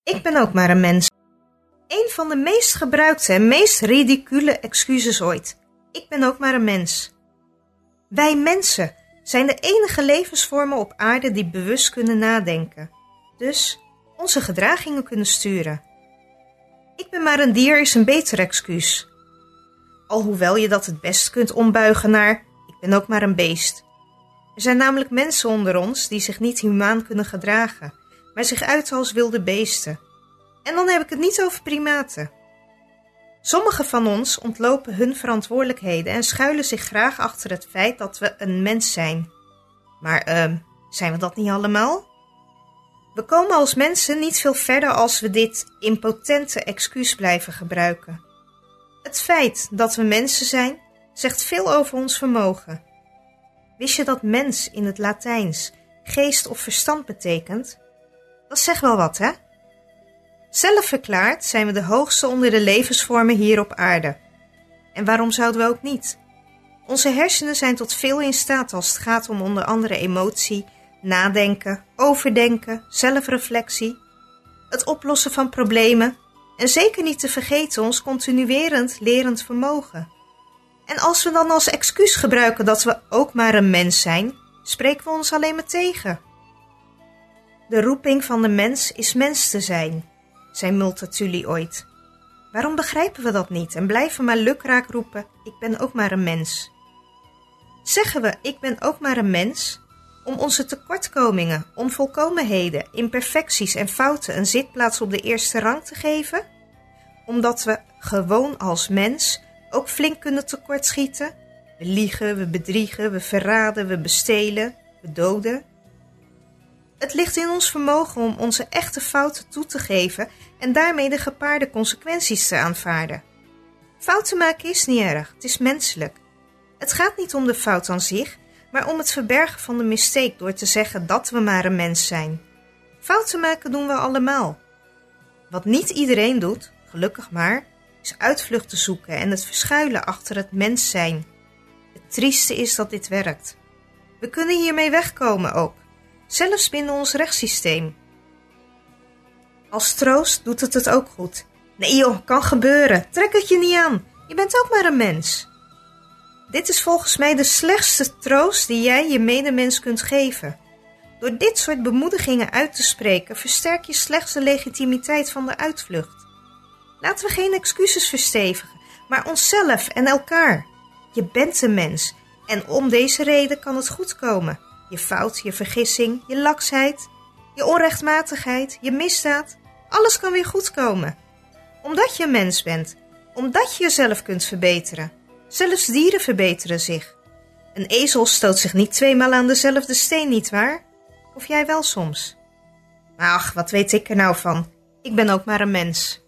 Ik ben ook maar een mens. Een van de meest gebruikte en meest ridicule excuses ooit. Ik ben ook maar een mens. Wij mensen zijn de enige levensvormen op aarde die bewust kunnen nadenken. Dus onze gedragingen kunnen sturen. Ik ben maar een dier is een beter excuus. Alhoewel je dat het best kunt ombuigen naar ik ben ook maar een beest. Er zijn namelijk mensen onder ons die zich niet humaan kunnen gedragen, maar zich uiten als wilde beesten. En dan heb ik het niet over primaten. Sommigen van ons ontlopen hun verantwoordelijkheden en schuilen zich graag achter het feit dat we een mens zijn. Maar zijn we dat niet allemaal? We komen als mensen niet veel verder als we dit impotente excuus blijven gebruiken. Het feit dat we mensen zijn, zegt veel over ons vermogen. Wist je dat mens in het Latijns geest of verstand betekent? Dat zegt wel wat, hè? Zelf verklaard zijn we de hoogste onder de levensvormen hier op aarde. En waarom zouden we ook niet? Onze hersenen zijn tot veel in staat als het gaat om onder andere emotie, nadenken, overdenken, zelfreflectie, het oplossen van problemen en zeker niet te vergeten ons continuerend lerend vermogen. En als we dan als excuus gebruiken dat we ook maar een mens zijn, spreken we ons alleen maar tegen. De roeping van de mens is mens te zijn, zei Multatuli ooit. Waarom begrijpen we dat niet en blijven maar lukraak roepen, ik ben ook maar een mens? Zeggen we, ik ben ook maar een mens, om onze tekortkomingen, onvolkomenheden, imperfecties en fouten een zitplaats op de eerste rang te geven? Omdat we gewoon als mens ook flink kunnen tekortschieten? We liegen, we bedriegen, we verraden, we bestelen, we doden. Het ligt in ons vermogen om onze echte fouten toe te geven en daarmee de gepaarde consequenties te aanvaarden. Fouten maken is niet erg, het is menselijk. Het gaat niet om de fout aan zich, maar om het verbergen van de mistake door te zeggen dat we maar een mens zijn. Fouten maken doen we allemaal. Wat niet iedereen doet, gelukkig maar, is uitvluchten zoeken en het verschuilen achter het mens zijn. Het trieste is dat dit werkt. We kunnen hiermee wegkomen ook, zelfs binnen ons rechtssysteem. Als troost doet het het ook goed. Nee joh, kan gebeuren, trek het je niet aan, je bent ook maar een mens. Dit is volgens mij de slechtste troost die jij je medemens kunt geven. Door dit soort bemoedigingen uit te spreken, versterk je slechts de legitimiteit van de uitvlucht. Laten we geen excuses verstevigen, maar onszelf en elkaar. Je bent een mens en om deze reden kan het goed komen. Je fout, je vergissing, je laksheid, je onrechtmatigheid, je misdaad, alles kan weer goed komen. Omdat je een mens bent, omdat je jezelf kunt verbeteren. Zelfs dieren verbeteren zich. Een ezel stoot zich niet 2 maal aan dezelfde steen, nietwaar? Of jij wel soms? Maar ach, wat weet ik er nou van? Ik ben ook maar een mens.